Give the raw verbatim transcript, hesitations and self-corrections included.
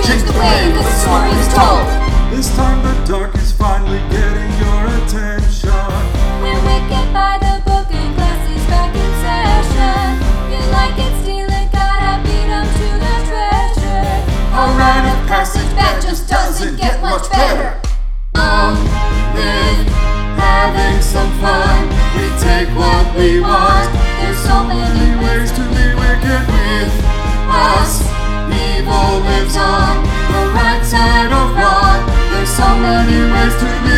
change the way that the story is told. This time the dark is finally getting your attention. We're wicked by the book and class is back in session. You like it, steal it, gotta beat 'em to the treasure. A rite of passage that just doesn't get much better. Um, with having some fun, we take what we want. There's so many Ways to be wicked with us. Evil lives on the right side of wrong. There's so many Ways to be